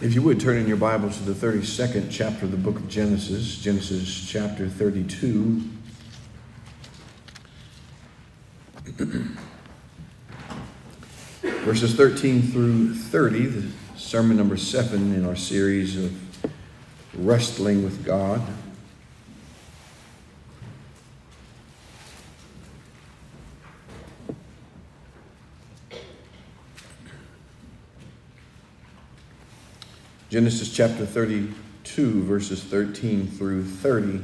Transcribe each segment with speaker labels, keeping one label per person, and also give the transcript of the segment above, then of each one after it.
Speaker 1: If you would turn in your Bible to the 32nd chapter of the book of Genesis, Genesis chapter 32. Verses 13 through 30, the sermon number 7 in our series of Wrestling with God. Genesis chapter 32, verses 13 through 30.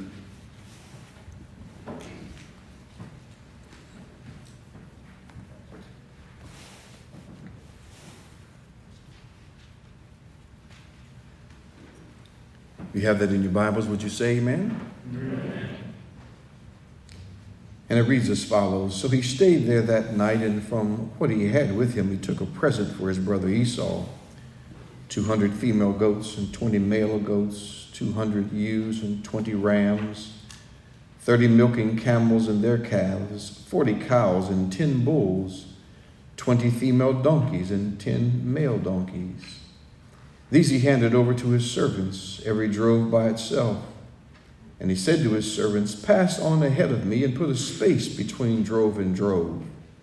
Speaker 1: If you have that in your Bibles, would you say amen? Amen. And it reads as follows. So he stayed there that night, and from what he had with him, he took a present for his brother Esau. 200 female goats and 20 male goats, 200 ewes and 20 rams, 30 milking camels and their calves, 40 cows and 10 bulls, 20 female donkeys and 10 male donkeys. These he handed over to his servants, every drove by itself. And he said to his servants, "Pass on ahead of me and put a space between drove and drove."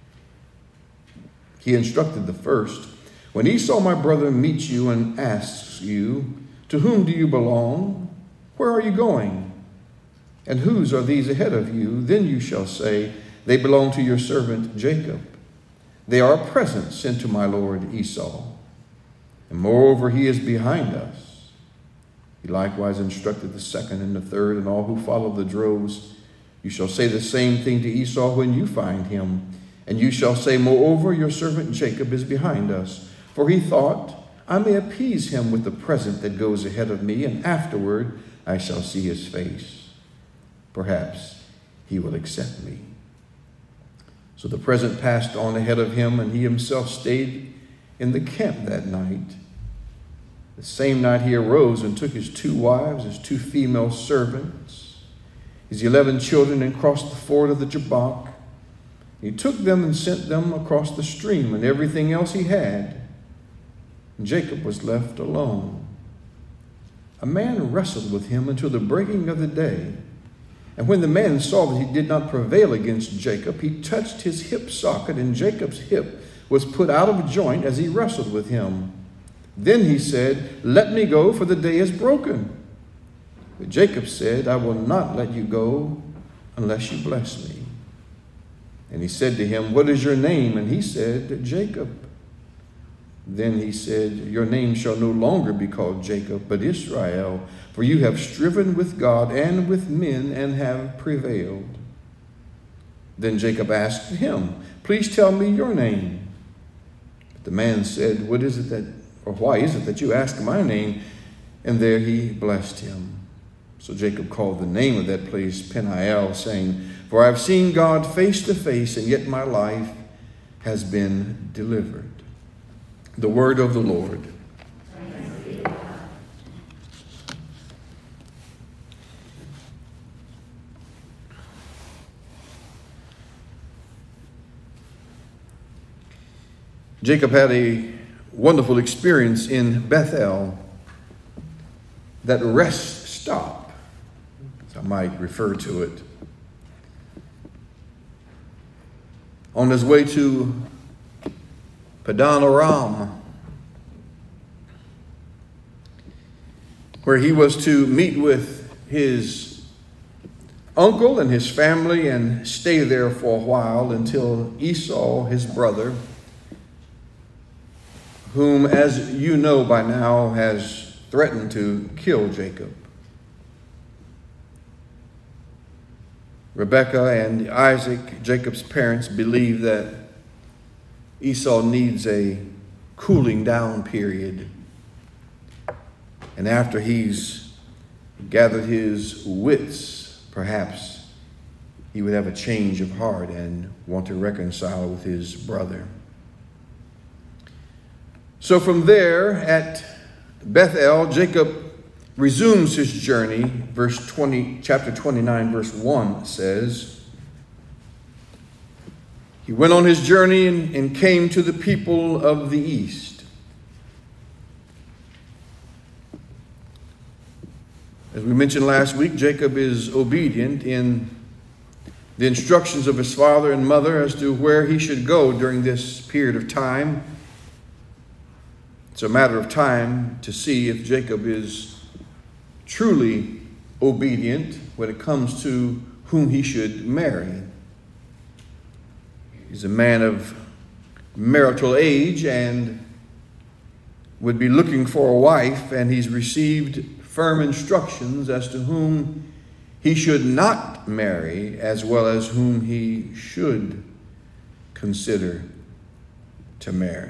Speaker 1: He instructed the first, "When Esau, my brother, meets you and asks you, 'To whom do you belong? Where are you going? And whose are these ahead of you?' Then you shall say, 'They belong to your servant Jacob. They are a present sent to my lord Esau. And moreover, he is behind us.'" He likewise instructed the second and the third and all who follow the droves. "You shall say the same thing to Esau when you find him. And you shall say, 'Moreover, your servant Jacob is behind us. For he thought, I may appease him with the present that goes ahead of me, and afterward I shall see his face. Perhaps he will accept me.' So the present passed on ahead of him, and he himself stayed in the camp that night. The same night he arose and took his 2 wives, his 2 female servants, his 11 children, and crossed the ford of the Jabbok. He took them and sent them across the stream, and everything else he had. And Jacob was left alone. A man wrestled with him until the breaking of the day. And when the man saw that he did not prevail against Jacob, he touched his hip socket, and Jacob's hip was put out of joint as he wrestled with him. Then he said, 'Let me go, for the day is broken.' But Jacob said, 'I will not let you go unless you bless me.' And he said to him, 'What is your name?' And he said, 'Jacob.' Then he said, 'Your name shall no longer be called Jacob, but Israel, for you have striven with God and with men and have prevailed.' Then Jacob asked him, 'Please tell me your name.' But the man said, why is it that you ask my name?' And there he blessed him. So Jacob called the name of that place Peniel, saying, 'For I have seen God face to face, and yet my life has been delivered.'" The word of the Lord. Jacob had a wonderful experience in Bethel, that rest stop, as I might refer to it. On his way to Padan Aram, where he was to meet with his uncle and his family and stay there for a while until Esau, his brother, whom, as you know by now, has threatened to kill Jacob. Rebekah and Isaac, Jacob's parents, believe that Esau needs a cooling down period. And after he's gathered his wits, perhaps he would have a change of heart and want to reconcile with his brother. So from there at Bethel, Jacob resumes his journey. Chapter 29, verse 1 says, He went on his journey and came to the people of the east. As we mentioned last week, Jacob is obedient in the instructions of his father and mother as to where he should go during this period of time. It's a matter of time to see if Jacob is truly obedient when it comes to whom he should marry. He's a man of marital age and would be looking for a wife, and he's received firm instructions as to whom he should not marry, as well as whom he should consider to marry.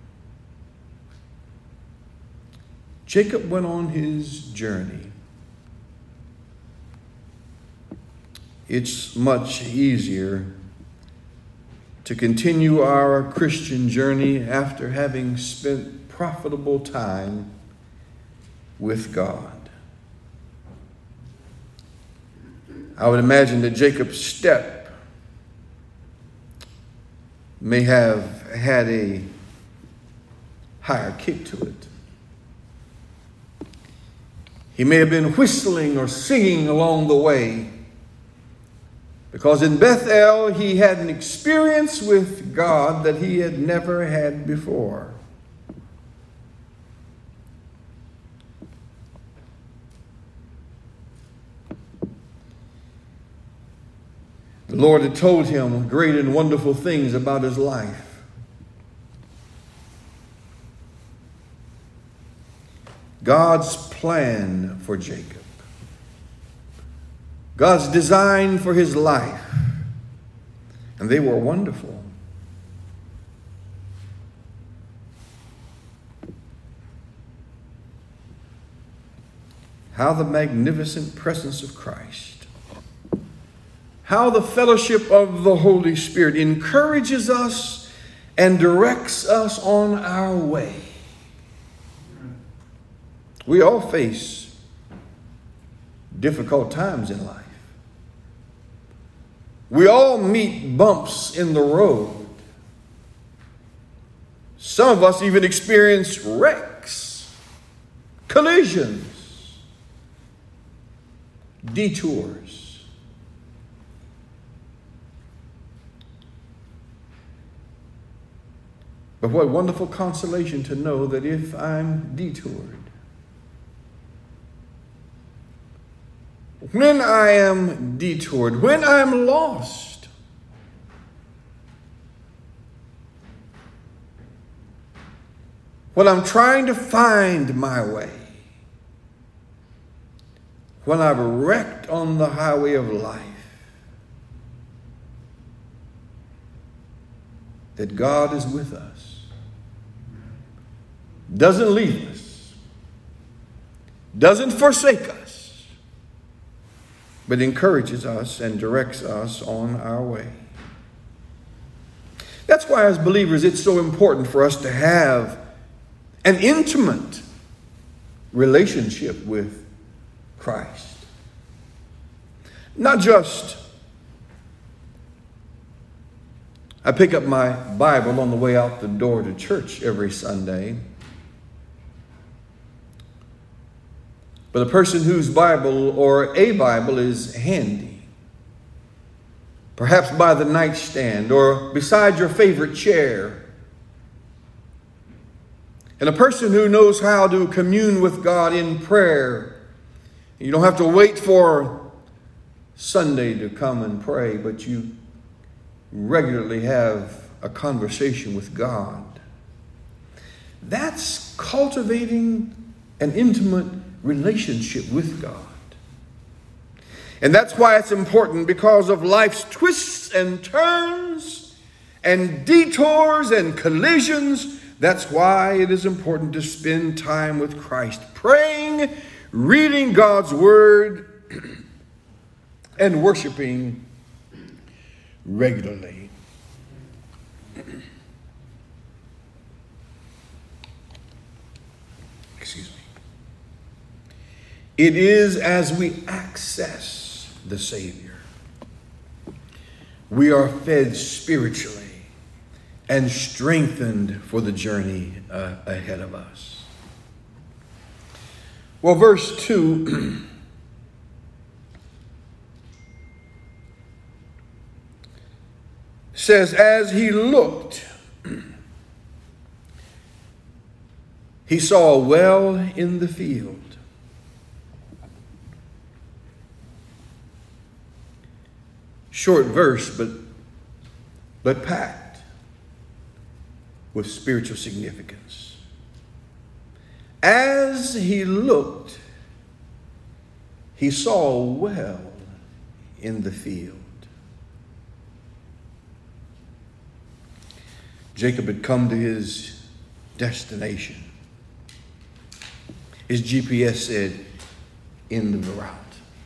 Speaker 1: Jacob went on his journey. It's much easier to continue our Christian journey after having spent profitable time with God. I would imagine that Jacob's step may have had a higher kick to it. He may have been whistling or singing along the way, because in Bethel he had an experience with God that he had never had before. The Lord had told him great and wonderful things about his life. God's plan for Jacob. God's design for his life. And they were wonderful. How the magnificent presence of Christ, how the fellowship of the Holy Spirit encourages us and directs us on our way. We all face difficult times in life. We all meet bumps in the road. Some of us even experience wrecks, collisions, detours. But what wonderful consolation to know that if I'm detoured, when I am detoured, when I'm lost, when I'm trying to find my way, when I've wrecked on the highway of life, that God is with us, doesn't leave us, doesn't forsake us, but encourages us and directs us on our way. That's why as believers it's so important for us to have an intimate relationship with Christ. Not just, I pick up my Bible on the way out the door to church every Sunday, but a person whose Bible or a Bible is handy, perhaps by the nightstand or beside your favorite chair, and a person who knows how to commune with God in prayer. You don't have to wait for Sunday to come and pray, but you regularly have a conversation with God. That's cultivating an intimate relationship with God. And that's why it's important, because of life's twists and turns and detours and collisions. That's why it is important to spend time with Christ, praying, reading God's word, and worshiping regularly. Excuse me. It is as we access the Savior, we are fed spiritually and strengthened for the journey ahead of us. Well, verse 2 says, as he looked, he saw a well in the field. Short verse, but packed with spiritual significance. As he looked, he saw a well in the field. Jacob had come to his destination. His GPS said, end of the route.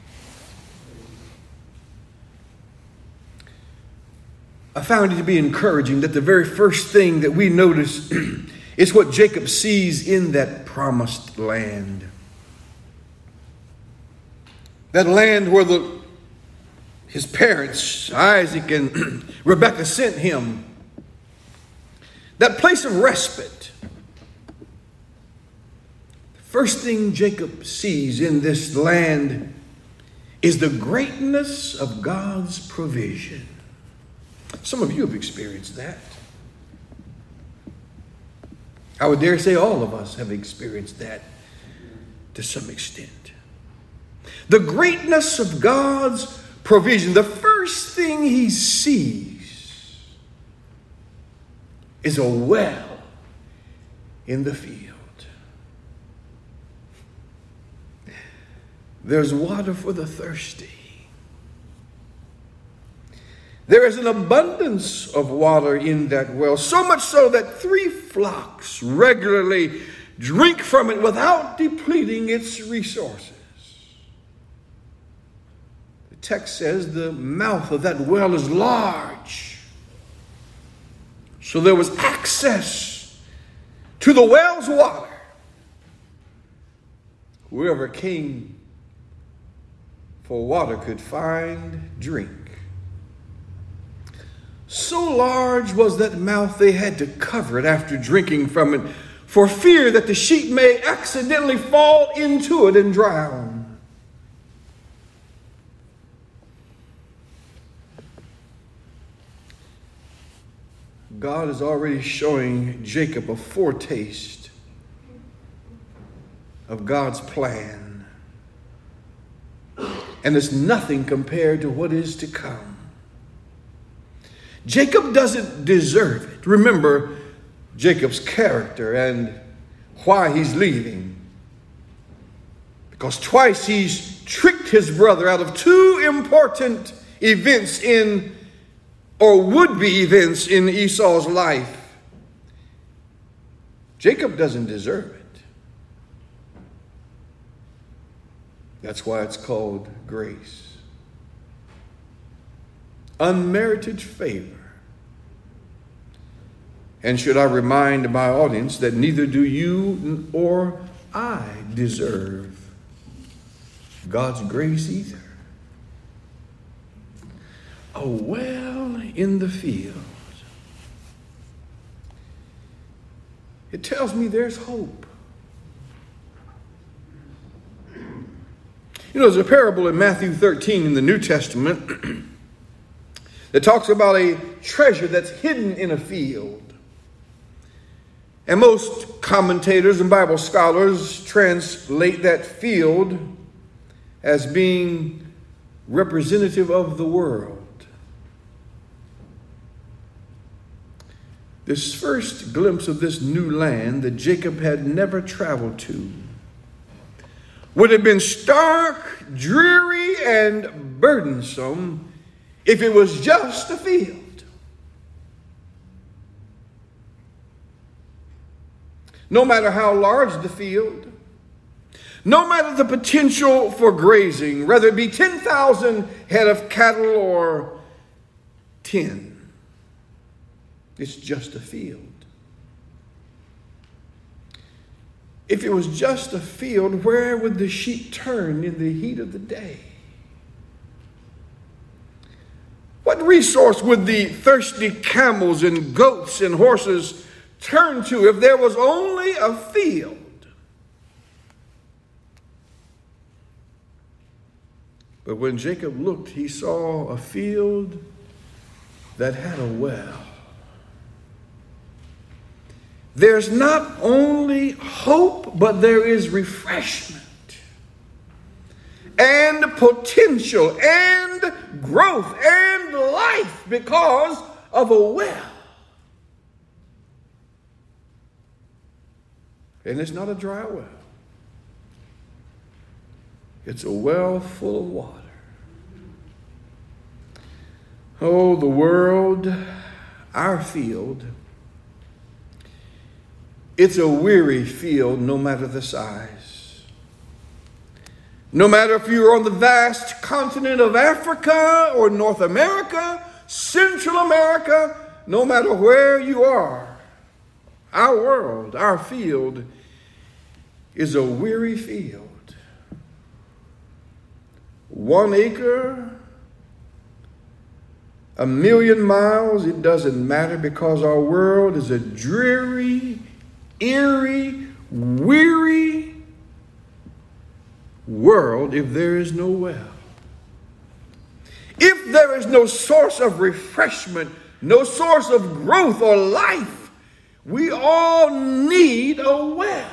Speaker 1: I found it to be encouraging that the very first thing that we notice is what Jacob sees in that promised land. That land where his parents, Isaac and Rebekah, sent him. That place of respite. The first thing Jacob sees in this land is the greatness of God's provision. Some of you have experienced that. I would dare say all of us have experienced that to some extent. The greatness of God's provision. The first thing he sees is a well in the field. There's water for the thirsty. There is an abundance of water in that well, so much so that 3 flocks regularly drink from it without depleting its resources. The text says the mouth of that well is large. So there was access to the well's water. Whoever came for water could find drink. So large was that mouth they had to cover it after drinking from it for fear that the sheep may accidentally fall into it and drown. God is already showing Jacob a foretaste of God's plan. And it's nothing compared to what is to come. Jacob doesn't deserve it. Remember Jacob's character and why he's leaving. Because twice he's tricked his brother out of 2 important events would-be events in Esau's life. Jacob doesn't deserve it. That's why it's called grace. Unmerited favor. And should I remind my audience that neither do you or I deserve God's grace either. A well in the field. It tells me there's hope. You know, there's a parable in Matthew 13 in the New Testament that talks about a treasure that's hidden in a field. And most commentators and Bible scholars translate that field as being representative of the world. This first glimpse of this new land that Jacob had never traveled to would have been stark, dreary, and burdensome if it was just a field. No matter how large the field, no matter the potential for grazing, whether it be 10,000 head of cattle or 10, it's just a field. If it was just a field, where would the sheep turn in the heat of the day? What resource would the thirsty camels and goats and horses turn to if there was only a field? But when Jacob looked, he saw a field that had a well. There's not only hope, but there is refreshment and potential and growth and life because of a well. And it's not a dry well. It's a well full of water. Oh, the world, our field, it's a weary field no matter the size. No matter if you're on the vast continent of Africa or North America, Central America, no matter where you are, our world, our field is a weary field. 1 acre, 1,000,000 miles, it doesn't matter because our world is a dreary, eerie, weary world if there is no well. If there is no source of refreshment, no source of growth or life, we all need a well.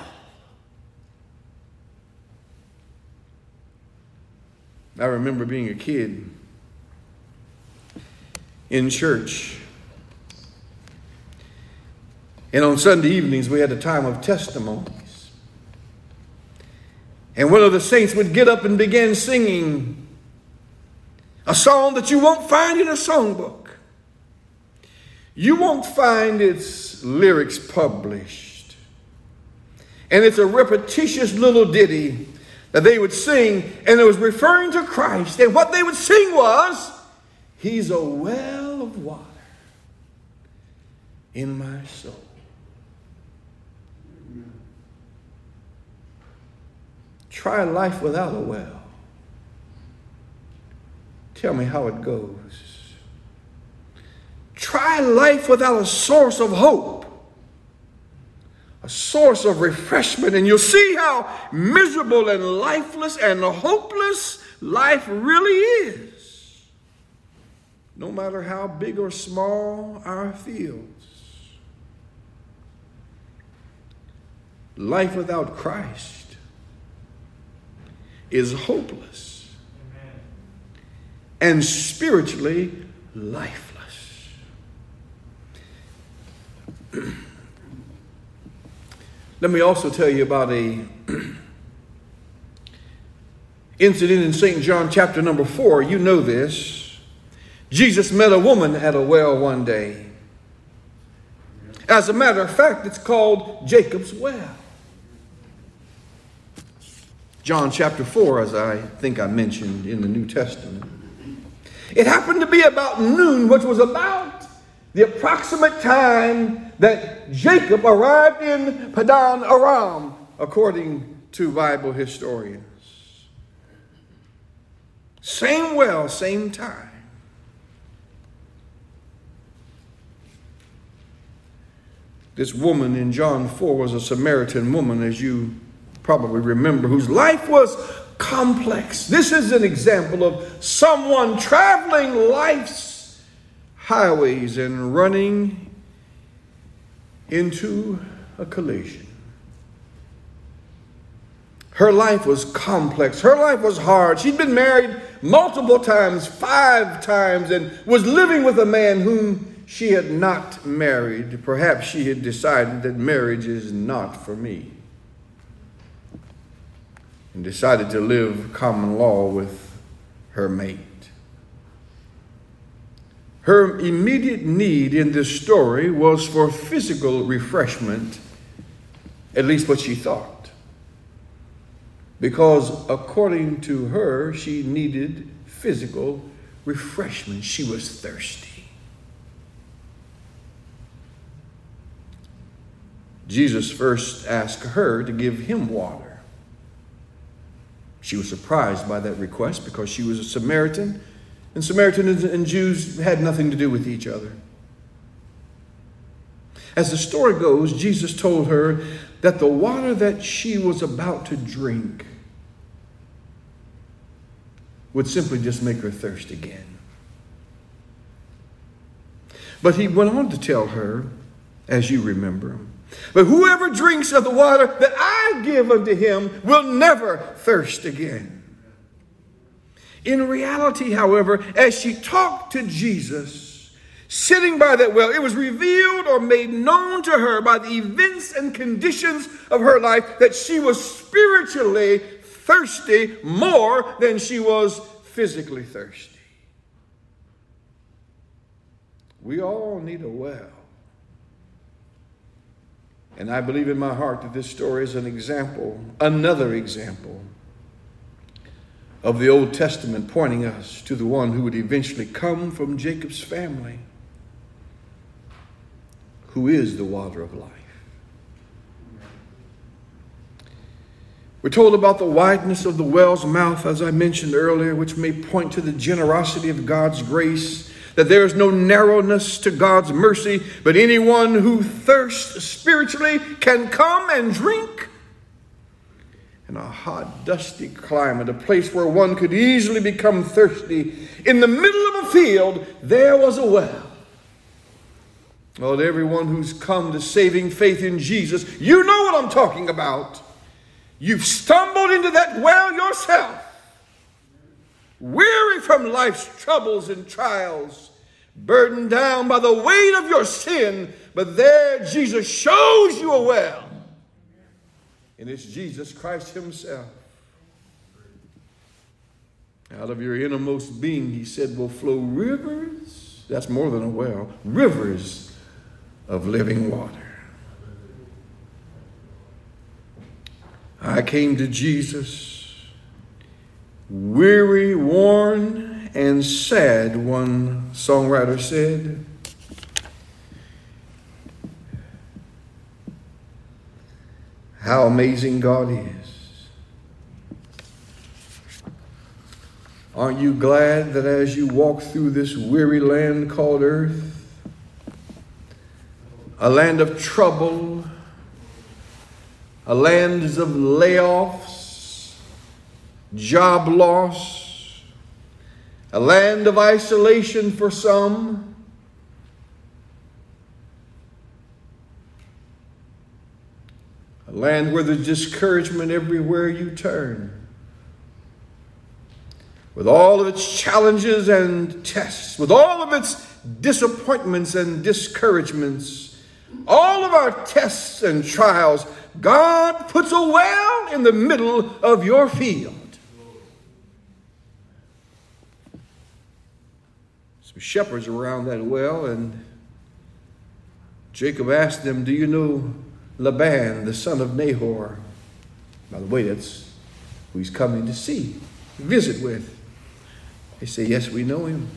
Speaker 1: I remember being a kid in church. And on Sunday evenings, we had a time of testimonies. And one of the saints would get up and begin singing a song that you won't find in a songbook. You won't find its lyrics published. And it's a repetitious little ditty that they would sing, and it was referring to Christ. And what they would sing was, He's a well of water in my soul. Try life without a well. Tell me how it goes. Try life without a source of hope, a source of refreshment, and you'll see how miserable and lifeless and hopeless life really is. No matter how big or small our fields. Life without Christ is hopeless. Amen. And spiritually lifeless. Let me also tell you about a incident in St. John chapter number 4. You know this. Jesus met a woman at a well one day. As a matter of fact, it's called Jacob's Well. John chapter 4, as I think I mentioned in the New Testament. It happened to be about noon, which was about the approximate time that Jacob arrived in Padan Aram, according to Bible historians. Same well, same time. This woman in John 4 was a Samaritan woman, as you probably remember, whose life was complex. This is an example of someone traveling life's highways and running into a collision. Her life was complex. Her life was hard. She'd been married multiple times, 5 times, and was living with a man whom she had not married. Perhaps she had decided that marriage is not for me, and decided to live common law with her mate. Her immediate need in this story was for physical refreshment, at least what she thought. Because according to her, she needed physical refreshment. She was thirsty. Jesus first asked her to give him water. She was surprised by that request because she was a Samaritan, and Samaritans and Jews had nothing to do with each other. As the story goes, Jesus told her that the water that she was about to drink would simply just make her thirst again. But he went on to tell her, as you remember, but whoever drinks of the water that I give unto him will never thirst again. In reality, however, as she talked to Jesus, sitting by that well, it was revealed or made known to her by the events and conditions of her life that she was spiritually thirsty more than she was physically thirsty. We all need a well. And I believe in my heart that this story is an example, another example of the Old Testament pointing us to the one who would eventually come from Jacob's family, who is the water of life. We're told about the wideness of the well's mouth, as I mentioned earlier, which may point to the generosity of God's grace, that there is no narrowness to God's mercy, but anyone who thirsts spiritually can come and drink. In a hot, dusty climate, a place where one could easily become thirsty, in the middle of a field, there was a well. Well, everyone who's come to saving faith in Jesus, you know what I'm talking about. You've stumbled into that well yourself, weary from life's troubles and trials, burdened down by the weight of your sin, but there Jesus shows you a well. And it's Jesus Christ himself. Out of your innermost being, he said, will flow rivers, that's more than a well, rivers of living water. I came to Jesus, weary, worn, and sad, one songwriter said. How amazing God is. Aren't you glad that as you walk through this weary land called earth, a land of trouble, a land of layoffs, job loss, a land of isolation for some, a land where there's discouragement everywhere you turn, with all of its challenges and tests, with all of its disappointments and discouragements, all of our tests and trials, God puts a well in the middle of your field. Some shepherds were around that well, and Jacob asked them, do you know Laban, the son of Nahor? By the way, that's who he's coming to see, visit with. They say, yes, we know him.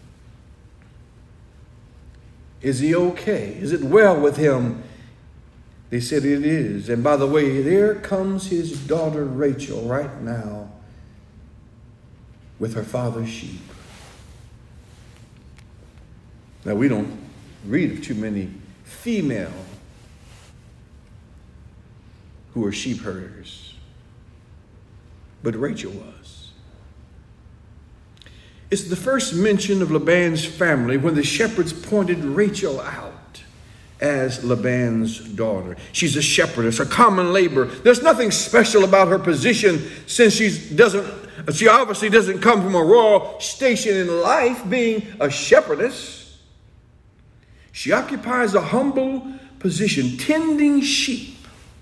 Speaker 1: Is he okay? Is it well with him? They said it is. And by the way, there comes his daughter Rachel right now with her father's sheep. Now, we don't read of too many female who are sheep herders, but Rachel was. It's the first mention of Laban's family when the shepherds pointed Rachel out as Laban's daughter. She's a shepherdess, a common laborer. There's nothing special about her position since she obviously doesn't come from a royal station in life being a shepherdess. She occupies a humble position, tending sheep.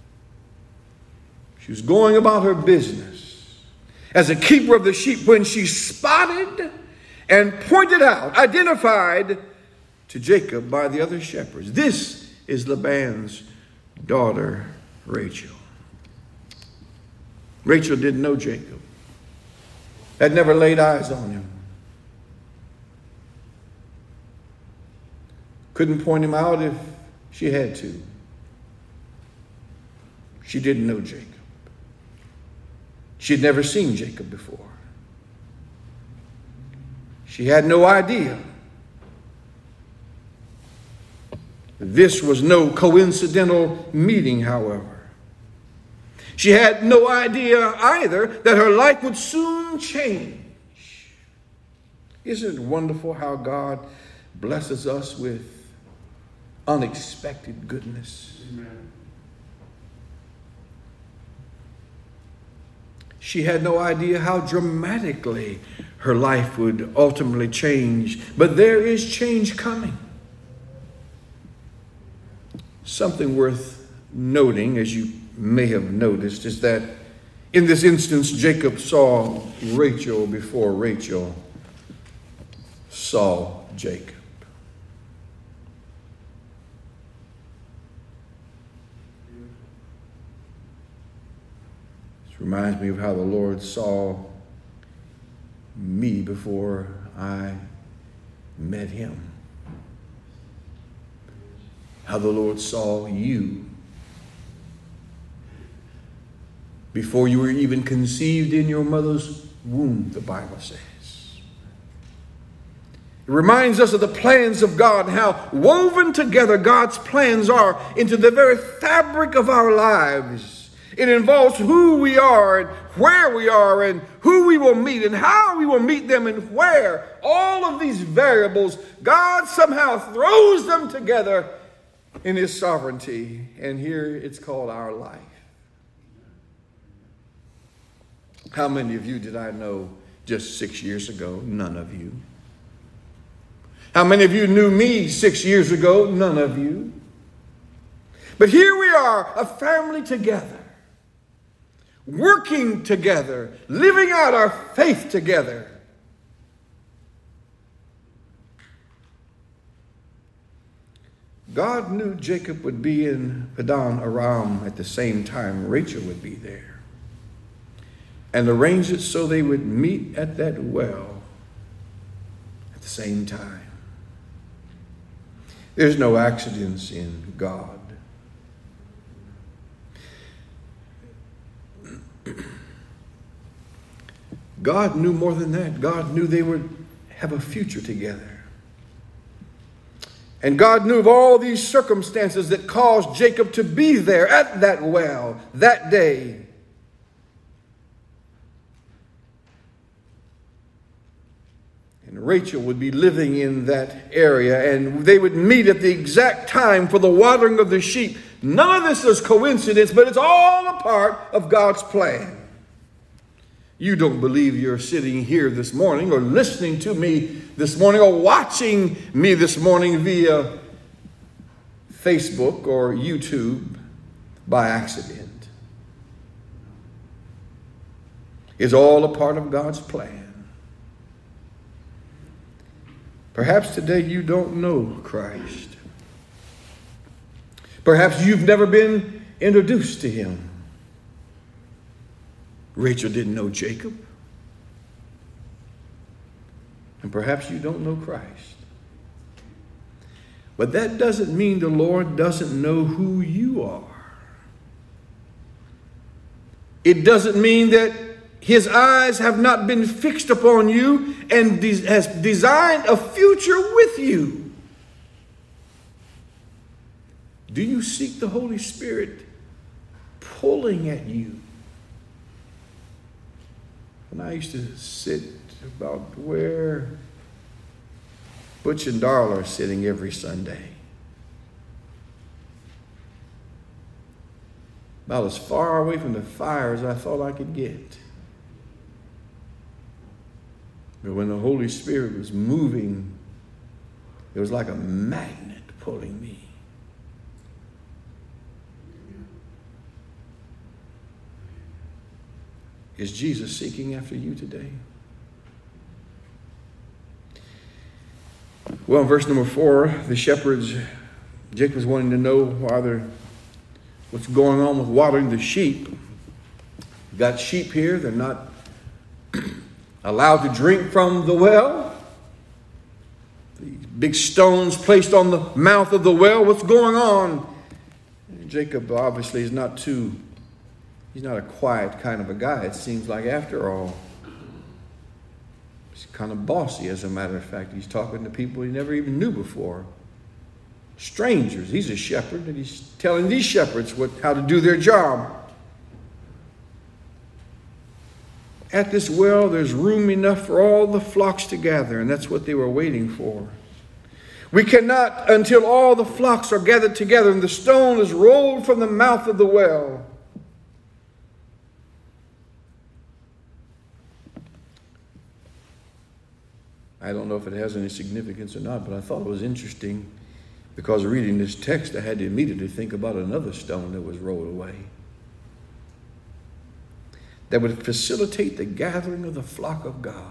Speaker 1: She was going about her business as a keeper of the sheep when she spotted and pointed out, identified to Jacob by the other shepherds. This is Laban's daughter, Rachel. Rachel didn't know Jacob, had never laid eyes on him, couldn't point him out if she had to. She didn't know Jacob. She had never seen Jacob before. She had no idea. This was no coincidental meeting, however. She had no idea either that her life would soon change. Isn't it wonderful how God blesses us with unexpected goodness.
Speaker 2: Amen.
Speaker 1: She had no idea how dramatically her life would ultimately change, but there is change coming. Something worth noting, as you may have noticed, is that in this instance, Jacob saw Rachel before Rachel saw Jacob. This reminds me of how the Lord saw me before I met him. How the Lord saw you before you were even conceived in your mother's womb, the Bible says. It reminds us of the plans of God, how woven together God's plans are into the very fabric of our lives. It involves who we are and where we are and who we will meet and how we will meet them and where. All of these variables, God somehow throws them together in his sovereignty. And here it's called our life. How many of you did I know just 6 years ago? None of you. How many of you knew me 6 years ago? None of you. But here we are, a family together, working together, living out our faith together. God knew Jacob would be in Padan Aram at the same time Rachel would be there, and arranged it so they would meet at that well at the same time. There's no accidents in God. God knew more than that. God knew they would have a future together. And God knew of all these circumstances that caused Jacob to be there at that well that day. And Rachel would be living in that area, and they would meet at the exact time for the watering of the sheep. None of this is coincidence, but it's all a part of God's plan. You don't believe you're sitting here this morning or listening to me this morning or watching me this morning via Facebook or YouTube by accident. It's all a part of God's plan. Perhaps today you don't know Christ. Perhaps you've never been introduced to him. Rachel didn't know Jacob. And perhaps you don't know Christ. But that doesn't mean the Lord doesn't know who you are. It doesn't mean that his eyes have not been fixed upon you and has designed a future with you. Do you seek the Holy Spirit pulling at you? And I used to sit about where Butch and Darla are sitting every Sunday. About as far away from the fire as I thought I could get. But when the Holy Spirit was moving, it was like a magnet pulling me. Is Jesus seeking after you today? Well, in verse number 4, the shepherds, Jacob's wanting to know what's going on with watering the sheep. You've got sheep here. They're not allowed to drink from the well. These big stones placed on the mouth of the well. What's going on? Jacob obviously is he's not a quiet kind of a guy, it seems like, after all. He's kind of bossy, as a matter of fact. He's talking to people he never even knew before. Strangers. He's a shepherd, and he's telling these shepherds how to do their job. At this well, there's room enough for all the flocks to gather, and that's what they were waiting for. We cannot until all the flocks are gathered together and the stone is rolled from the mouth of the well. I don't know if it has any significance or not, but I thought it was interesting because reading this text, I had to immediately think about another stone that was rolled away that would facilitate the gathering of the flock of God.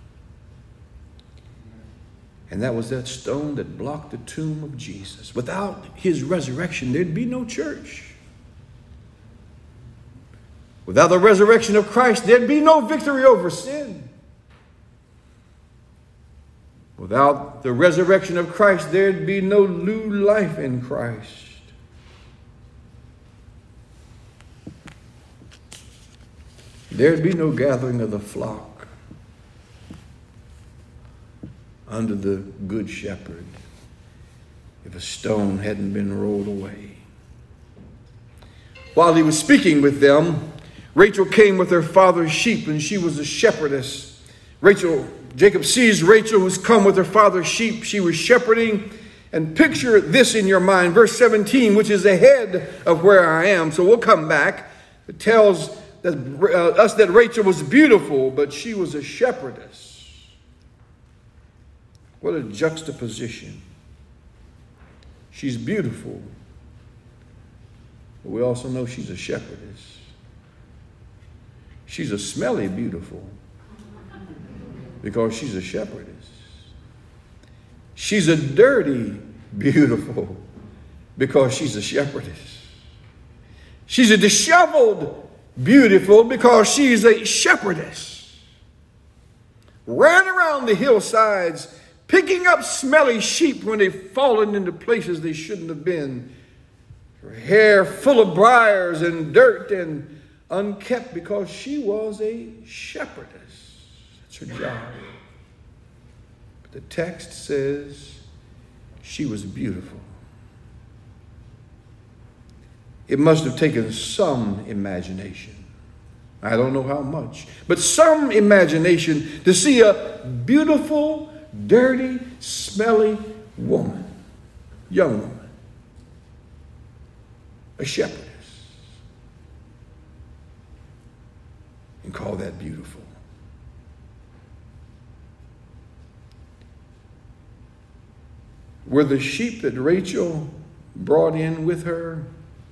Speaker 1: And that was that stone that blocked the tomb of Jesus. Without his resurrection, there'd be no church. Without the resurrection of Christ, there'd be no victory over sin. Without the resurrection of Christ, there'd be no new life in Christ. There'd be no gathering of the flock under the good shepherd if a stone hadn't been rolled away. While he was speaking with them, Rachel came with her father's sheep, and she was a shepherdess. Jacob sees Rachel who's come with her father's sheep. She was shepherding. And picture this in your mind, verse 17, which is ahead of where I am. So we'll come back. It tells us that Rachel was beautiful, but she was a shepherdess. What a juxtaposition. She's beautiful, but we also know she's a shepherdess. She's a smelly beautiful because she's a shepherdess. She's a dirty beautiful because she's a shepherdess. She's a disheveled beautiful because she's a shepherdess. Ran around the hillsides picking up smelly sheep when they've fallen into places they shouldn't have been. Her hair full of briars and dirt and unkept because she was a shepherdess. That's her job. But the text says she was beautiful. It must have taken some imagination. I don't know how much, but some imagination to see a beautiful, dirty, smelly woman, young woman, a shepherdess, and call that beautiful. Were the sheep that Rachel brought in with her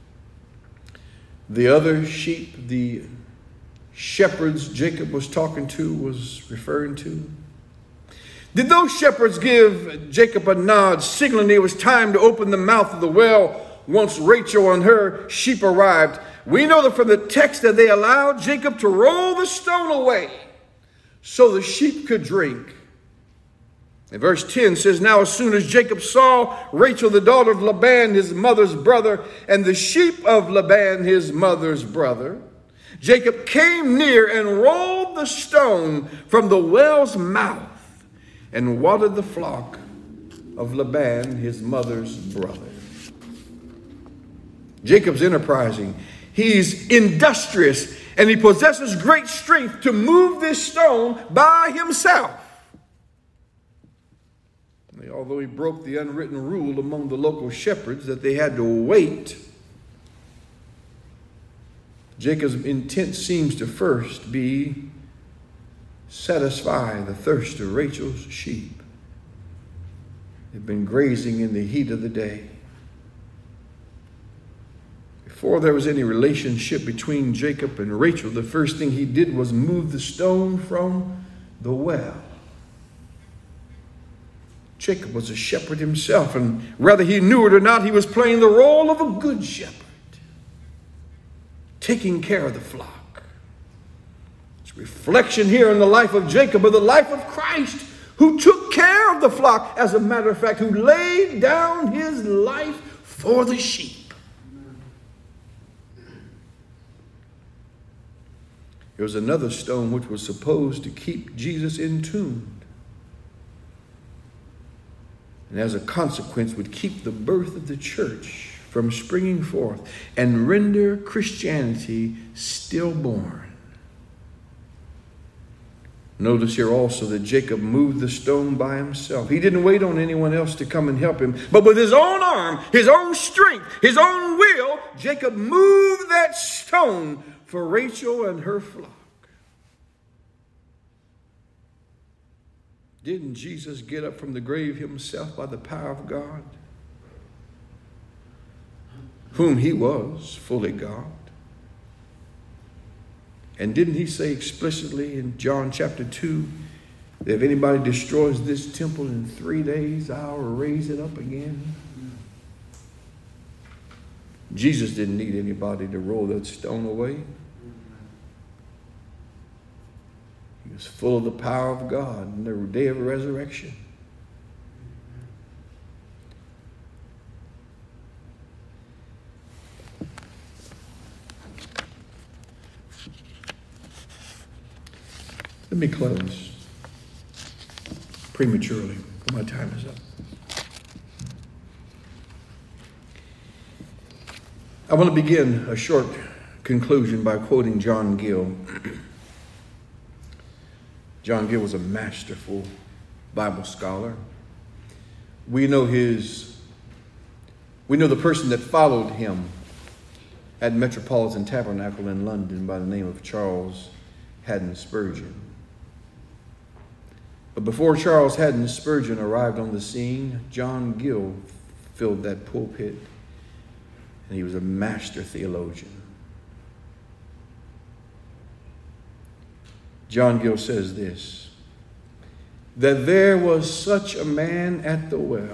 Speaker 1: the other sheep the shepherds Jacob was talking to, was referring to? Did those shepherds give Jacob a nod, signaling it was time to open the mouth of the well once Rachel and her sheep arrived? We know that from the text that they allowed Jacob to roll the stone away so the sheep could drink. And verse 10 says, now as soon as Jacob saw Rachel, the daughter of Laban, his mother's brother, and the sheep of Laban, his mother's brother, Jacob came near and rolled the stone from the well's mouth and watered the flock of Laban, his mother's brother. Jacob's enterprising. He's industrious, and he possesses great strength to move this stone by himself. Although he broke the unwritten rule among the local shepherds that they had to wait, Jacob's intent seems to first be satisfy the thirst of Rachel's sheep. They've been grazing in the heat of the day. Before there was any relationship between Jacob and Rachel, the first thing he did was move the stone from the well. Jacob was a shepherd himself, and whether he knew it or not, he was playing the role of a good shepherd, taking care of the flock. It's a reflection here in the life of Jacob of the life of Christ, who took care of the flock, as a matter of fact, who laid down his life for the sheep. There was another stone which was supposed to keep Jesus entombed, and as a consequence would keep the birth of the church from springing forth and render Christianity stillborn. Notice here also that Jacob moved the stone by himself. He didn't wait on anyone else to come and help him, but with his own arm, his own strength, his own will, Jacob moved that stone for Rachel and her flock. Didn't Jesus get up from the grave himself by the power of God, whom he was fully God? And didn't he say explicitly in John chapter 2 that if anybody destroys this temple in 3 days, I'll raise it up again? Jesus didn't need anybody to roll that stone away. He was full of the power of God in the day of resurrection. Let me close prematurely. My time is up. I want to begin a short conclusion by quoting John Gill. John Gill was a masterful Bible scholar. We know the person that followed him at Metropolitan Tabernacle in London by the name of Charles Haddon Spurgeon. But before Charles Haddon Spurgeon arrived on the scene, John Gill filled that pulpit, and he was a master theologian. John Gill says this, that there was such a man at the well,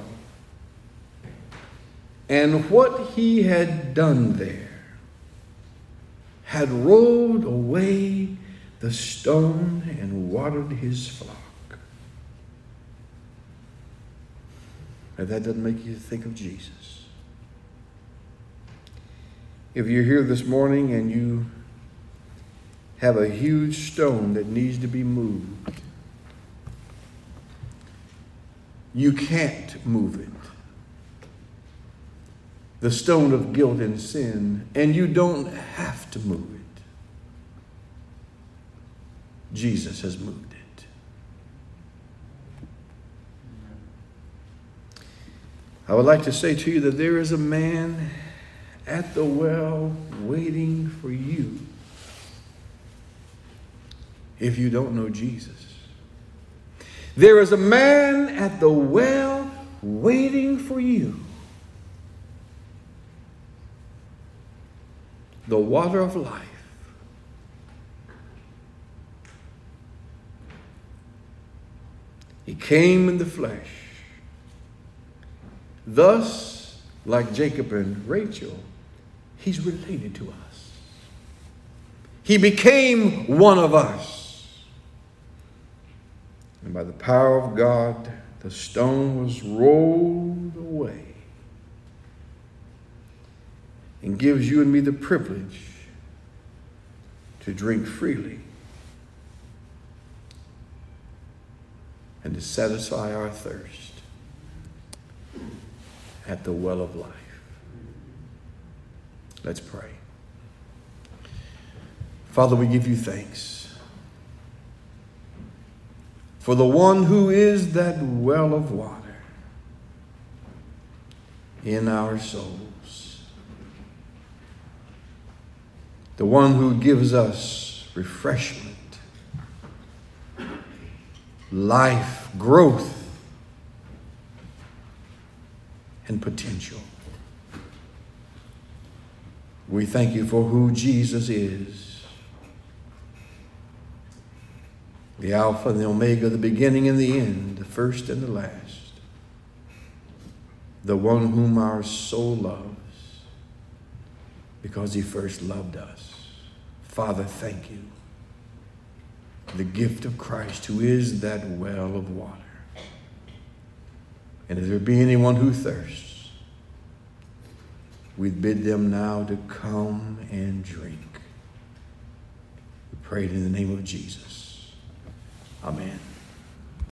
Speaker 1: and what he had done there had rolled away the stone and watered his flock. If that doesn't make you think of Jesus. If you're here this morning and you have a huge stone that needs to be moved, you can't move it. The stone of guilt and sin, and you don't have to move it. Jesus has moved it. I would like to say to you that there is a man at the well waiting for you if you don't know Jesus. There is a man at the well waiting for you. The water of life. He came in the flesh. Thus, like Jacob and Rachel, he's related to us. He became one of us. And by the power of God, the stone was rolled away and gives you and me the privilege to drink freely and to satisfy our thirst at the well of life. Let's pray. Father, we give you thanks for the one who is that well of water in our souls. The one who gives us refreshment, life, growth, and potential. We thank you for who Jesus is. The Alpha and the Omega, the beginning and the end, the first and the last. The one whom our soul loves because he first loved us. Father, thank you. The gift of Christ, who is that well of water. And if there be anyone who thirsts, we bid them now to come and drink. We pray it in the name of Jesus. Amen.